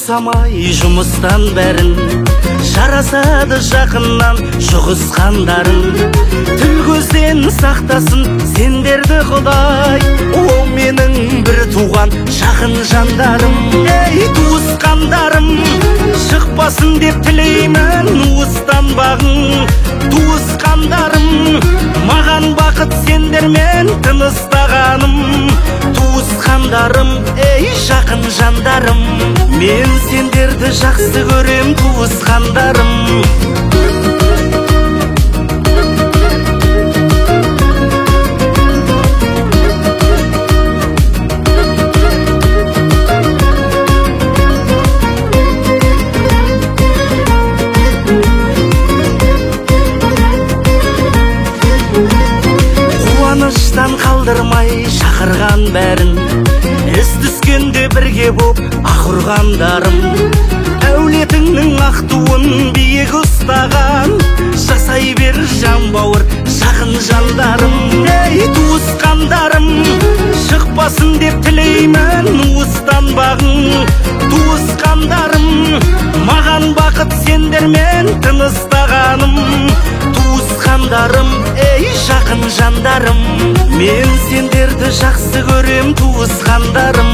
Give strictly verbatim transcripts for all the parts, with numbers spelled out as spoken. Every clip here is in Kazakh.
босамай жұмыстан бәрін, жарасады жақыннан жұғысқандарың. Тіл көзден сақтасын сендерді Құдай, о менің бір туған жақын жандарым. Ей туысқандарым, шықпасын деп тілеймін уыстан бағың. Туысқандарым, маған бақыт сендермен тыныстағаным. Туысқандарым, ей жақын жандарым, мен сендерді жақсы көрем туысқандарым. Қуаныштан қалдырмай шақырған бәрін, із түскенде бірге боп ақ ұрғандарым. Әулетіңнің ақ туын биік ұстаған, жасай бер жан бауыр жақын жандарым. Ей туысқандарым, шықпасын деп тілеймін уыстан бағың. Туысқандарым, маған бақыт сендермен тыныстағаным. Туысқандарым, ей жақын жандарым, мен сендерді жақсы көрем туысқандарым.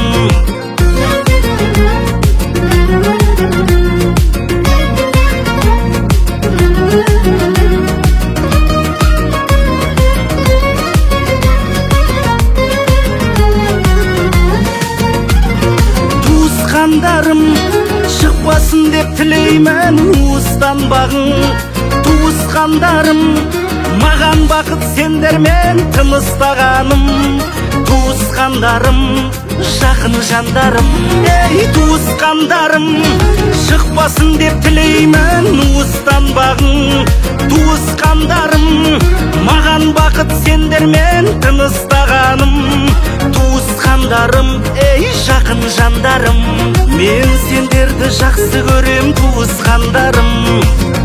Туысқандарым, шықпасын деп тілеймін уыстан бағың. Туысқандарым, маған бақыт сендермен тыныстағаным. Туысқандарым, жақын жандарым, ей туысқандарым, шықпасын деп тілеймін уыстан бағың. Туысқандарым, маған бақыт сендермен тыныстағаным. Туысқандарым, ей жақын жандарым, мен сендерді жақсы көрем туысқандарым.